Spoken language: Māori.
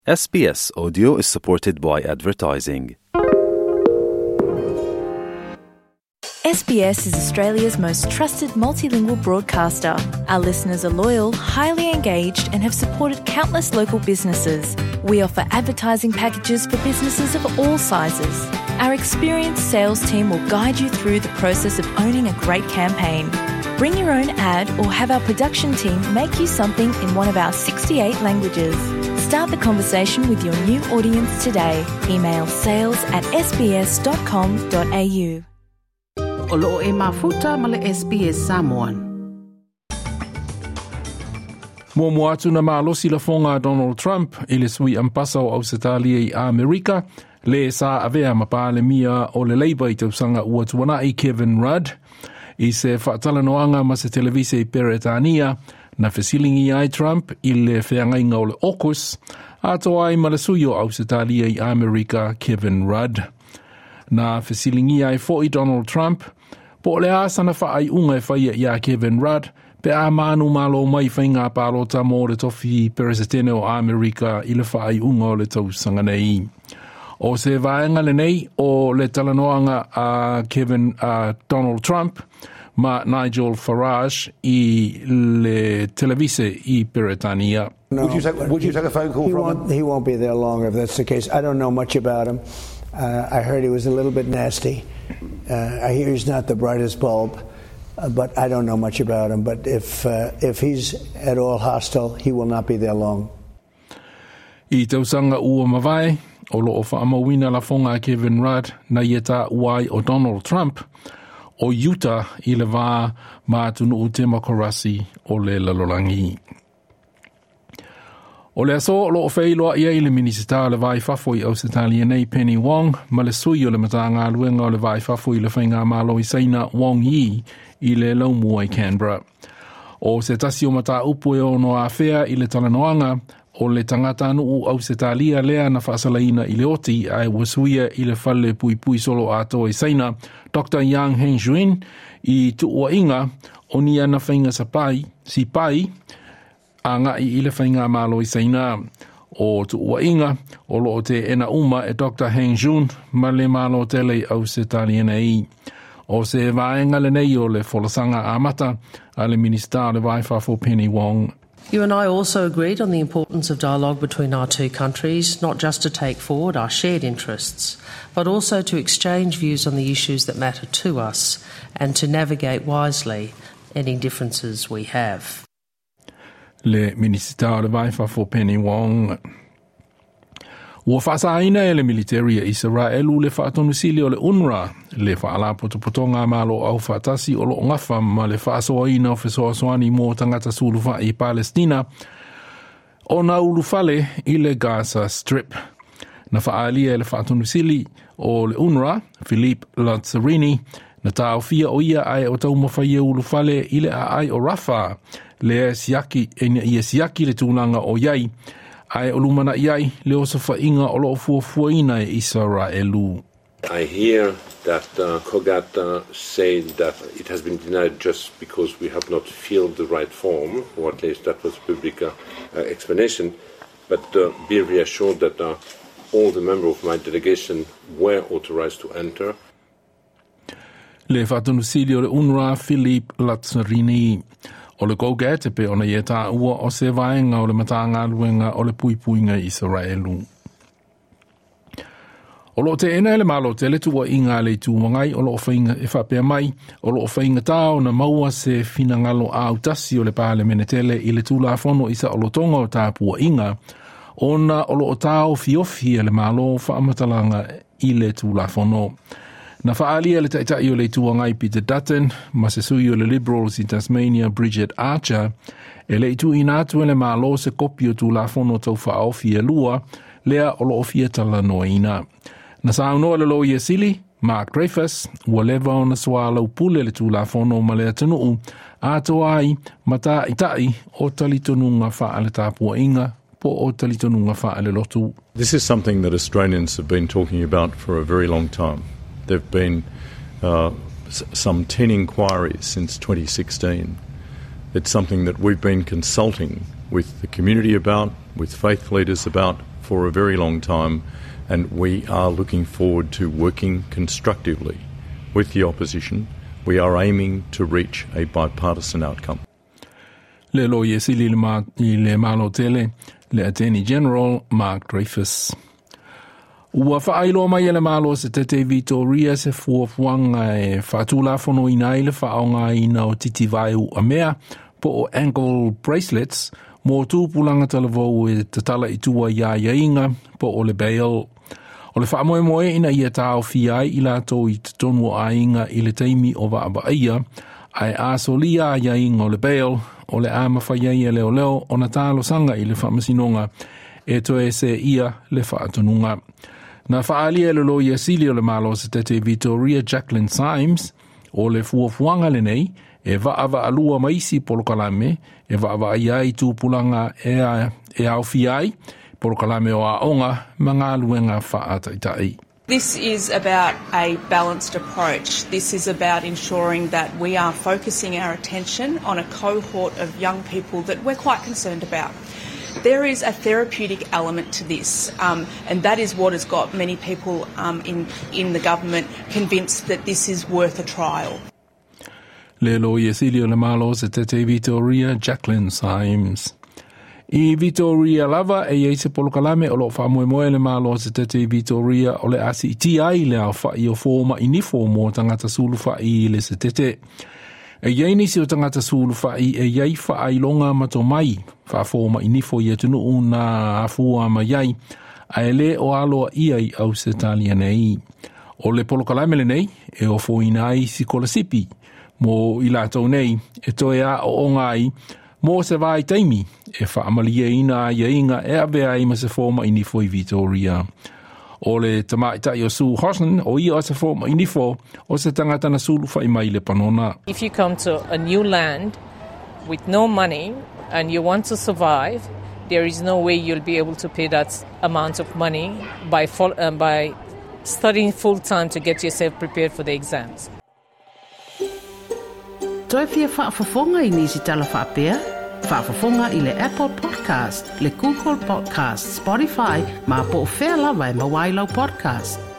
SBS Audio is supported by advertising. SBS is Australia's most trusted multilingual broadcaster. Our listeners are loyal, highly engaged and have supported countless local businesses. We offer advertising packages for businesses of all sizes. Our experienced sales team will guide you through the process of owning a great campaign. Bring your own ad or have our production team make you something in one of our 68 languages. Start the conversation with your new audience today. Email sales@sbs.com.au. Olo e mafuta ma le SBS Samoan. Mo atu na malosi la fonga Donald Trump ile sui ampasa o Ausitalia i Amerika le sa avea mapale mia o le Labour i tausanga ua tuana i Kevin Rudd i se whaatalanoanga ma se televise i Peretania na fesilingi ai Trump i le wheangainga o le AUKUS ato ai malasui o Ausitalia i Amerika Kevin Rudd. Na fesilingi ai fo i Donald Trump po le asana wha ai unga e whaia ia Kevin Rudd pe a manu malo mai whainga pārota mō le tofi peresetene o Amerika i le wha ai unga o le tausanga nei. O se vaenga le nei o le talanoanga a Donald Trump ma Nigel Farage i le televise i Peretania. No. Would you take a phone call from him? He won't be there long if that's the case. I don't know much about him. I heard he was a little bit nasty. I hear he's not the brightest bulb, but I don't know much about him. But if he's at all hostile, he will not be there long. I tausanga ua mawai, o loo whaamawina la fonga Kevin Rudd na ieta uai o Donald Trump o Utah i le wā mātunu o Temokarasi o le lalolangi. O le aso lo whailoa ia i le minisita le vai fafo i Ausitalia nei Penny Wong ma le sui o le matanga luenga o le vai fafo i le whainga malo i Saina Wong Yi i le laumua i Canberra. O se tasi o mata upu e ono a whea i le talanoanga o le tangata anu o Ausitalia lea na whaasalaina i le oti ai wasuia i le whale pui solo ato i Saina Dr. Yang Heng-Juin i tuua inga o ni ana whainga si pai a ngai i le whainga malo i Saina. O tuua inga o loo te ena uma e Dr. Heng-Juin ma le malo tele Ausitalia nei. O se vaenga le nei o le folasanga amata a le minister le waifafo Penny Wong. You and I also agreed on the importance of dialogue between our two countries, not just to take forward our shared interests, but also to exchange views on the issues that matter to us and to navigate wisely any differences we have. Le minister le waifafo Penny Wong. Ua whaasaina e le military a Israelu le whaatonusili o le UNRWA, le whaala potopotonga malo au whaatasi o lo ngafa ma le whaasoaina o whesoasoani mō tangata sulufa i Palestina o na ulufale i le Gaza Strip. Na whaalia le whaatonusili o le UNRWA, Philippe Lazzarini, na tau fia o ia ai o tau mawhaia ulufale i le ai o Rafah, le siaki le tūlanga o iai, ai olumana iai le osa whainga o loo fuafuaina e Israelu. I hear that COGAT said that it has been denied just because we have not filled the right form, or at least that was public explanation, but be reassured that all the members of my delegation were authorized to enter. Le whatonusili o le UNRWA Philippe Lazzarini. O le kouga te pe ona ia tā ua o se vaenga o le matanga luenga o le puipuinga Israelu. O lo te ena le malo te le tua inga le tūmangai o lo whainga e whapea mai o lo whainga tāo na maua se finangalo a utasi o le pāle menetele i le tūlafono isa o lo tonga o tāpua inga ona o lo tāo fiofi le malo whaamatalanga i le tūlafono. Na whaalia le taitai o le tuangai Peter Dutton, ma se sui o le Liberals i Tasmania Bridget Archer, e le itu inatu le malo se kopi o tūlafono tau whaofi e lua, lea o lo ofia tala noina. Na saunoa le lo i sili, Mark Dreyfus, ua lewa o na swala upule le tūlafono ma lea tanuu, ato ai mata itai o talitonunga wha ale tāpua inga, po o talitonunga wha ale lotu. This is something that Australians have been talking about for a very long time. There have been some 10 inquiries since 2016. It's something that we've been consulting with the community about, with faith leaders about for a very long time, and we are looking forward to working constructively with the opposition. We are aiming to reach a bipartisan outcome. Le lawyer sili le malo tele le Attorney General Mark Dreyfus. Ua whaailo mai ele malo se Tete Victoria se fuafuanga e whaatula whono ina ile whaonga ina o titi vai u amea po o ankle bracelets mō tūpulanga talavou e tatala i tua ia iainga po o le bail. O le whaamoe ina ia tāo fiai i lato i tonu a inga i le teimi o waaba ia ai asolia iainga o le bail o le ama whaiai e leo leo o na tālo sanga i le whamasinonga e toe se ia le whaatonunga. Na whaalia le loia sili o le malo se Tete Victoria Jacqueline Symes o le fuafuanga le nei e vaava alua maisi polokalame e vaava iai tūpulanga e au fiai polokalame o aonga mga luenga whaataitai. This is about a balanced approach. This is about ensuring that we are focusing our attention on a cohort of young people that we're quite concerned about. There is a therapeutic element to this, and that is what has got many people in the government convinced that this is worth a trial. Le loia sili o le malo se Tete Victoria Jacqueline Symes. I Victoria lava e eise polokalame o lo whamoe le malo se Tete Victoria o le asi i ti ai le au whai o fōma i nifomo o tangata sulu whai le se Tete. E iei nisi o tangata sulu whai e iei whai longa mato mai wha fōma i nifo i atunu una afua ma iei a ele o aloa iai au se talia nei. O le polokalame le nei e o fōina ai si kolasipi mo i lātou nei e toe a o ngai mo se vai taimi e whaamalia ina iainga e avea ima se fōma i nifo i Victoria. O le tamaitai o Sue Hosson o ia o se fōma i nifo o se tangata na sulu whai mai le panona. If you come to a new land with no money and you want to survive, there is no way you'll be able to pay that amount of money by studying full time to get yourself prepared for the exams. Toi fia whaafafonga I nisi tala whaapea? Whaafafonga I le Apple Podcast, le Google Podcast, Spotify, ma po whea lawa e mawailau podcast.